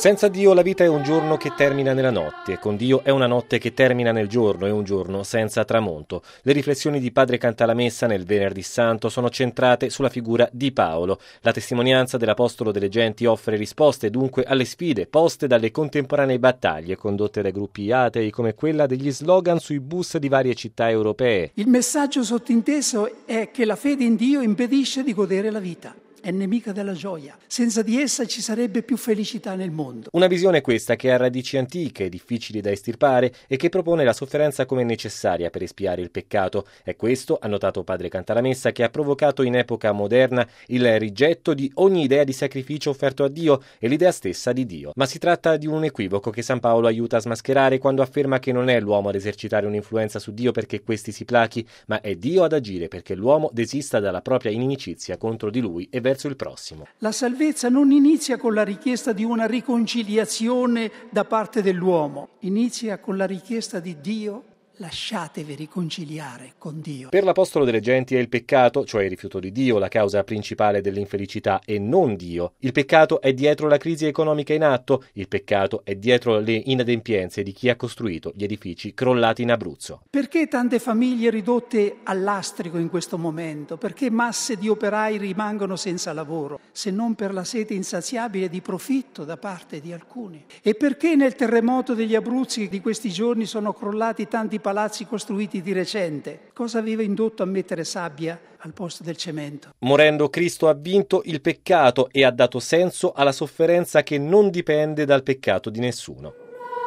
Senza Dio la vita è un giorno che termina nella notte, e con Dio è una notte che termina nel giorno, è un giorno senza tramonto. Le riflessioni di Padre Cantalamessa nel Venerdì Santo sono centrate sulla figura di Paolo. La testimonianza dell'Apostolo delle Genti offre risposte dunque alle sfide poste dalle contemporanee battaglie condotte dai gruppi atei, come quella degli slogan sui bus di varie città europee. Il messaggio sottinteso è che la fede in Dio impedisce di godere la vita. È nemica della gioia. Senza di essa ci sarebbe più felicità nel mondo. Una visione questa che ha radici antiche, difficili da estirpare e che propone la sofferenza come necessaria per espiare il peccato. È questo, ha notato Padre Cantalamessa, che ha provocato in epoca moderna il rigetto di ogni idea di sacrificio offerto a Dio e l'idea stessa di Dio. Ma si tratta di un equivoco che San Paolo aiuta a smascherare quando afferma che non è l'uomo ad esercitare un'influenza su Dio perché questi si plachi, ma è Dio ad agire perché l'uomo desista dalla propria inimicizia contro di lui e verso il prossimo. La salvezza non inizia con la richiesta di una riconciliazione da parte dell'uomo, inizia con la richiesta di Dio: lasciatevi riconciliare con Dio. Per l'Apostolo delle Genti è il peccato, cioè il rifiuto di Dio, la causa principale dell'infelicità e non Dio. Il peccato è dietro la crisi economica in atto, il peccato è dietro le inadempienze di chi ha costruito gli edifici crollati in Abruzzo. Perché tante famiglie ridotte al lastrico in questo momento? Perché masse di operai rimangono senza lavoro, se non per la sete insaziabile di profitto da parte di alcuni? E perché nel terremoto degli Abruzzi di questi giorni sono crollati tanti palazzi costruiti di recente? Cosa aveva indotto a mettere sabbia al posto del cemento? Morendo Cristo ha vinto il peccato e ha dato senso alla sofferenza che non dipende dal peccato di nessuno.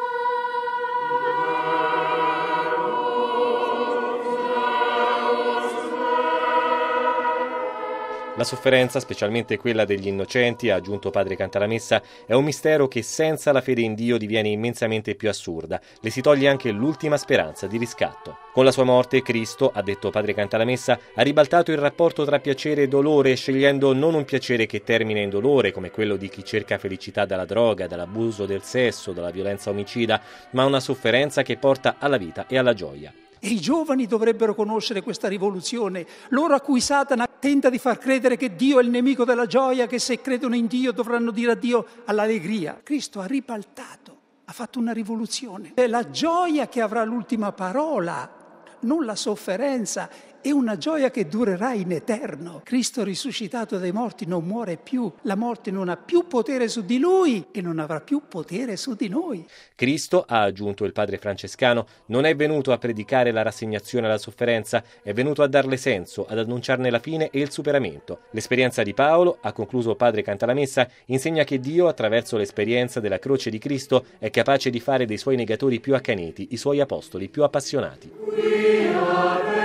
La sofferenza, specialmente quella degli innocenti, ha aggiunto Padre Cantalamessa, è un mistero che senza la fede in Dio diviene immensamente più assurda. Le si toglie anche l'ultima speranza di riscatto. Con la sua morte, Cristo, ha detto Padre Cantalamessa, ha ribaltato il rapporto tra piacere e dolore, scegliendo non un piacere che termina in dolore, come quello di chi cerca felicità dalla droga, dall'abuso del sesso, dalla violenza omicida, ma una sofferenza che porta alla vita e alla gioia. E i giovani dovrebbero conoscere questa rivoluzione, loro a cui Satana tenta di far credere che Dio è il nemico della gioia, che se credono in Dio dovranno dire addio all'allegria. Cristo ha ribaltato, ha fatto una rivoluzione. È la gioia che avrà l'ultima parola, non la sofferenza. È una gioia che durerà in eterno. Cristo risuscitato dai morti non muore più. La morte non ha più potere su di lui e non avrà più potere su di noi. Cristo, ha aggiunto il padre francescano, non è venuto a predicare la rassegnazione alla sofferenza, è venuto a darle senso, ad annunciarne la fine e il superamento. L'esperienza di Paolo, ha concluso padre Cantalamessa, insegna che Dio, attraverso l'esperienza della croce di Cristo, è capace di fare dei suoi negatori più accaniti, i suoi apostoli più appassionati.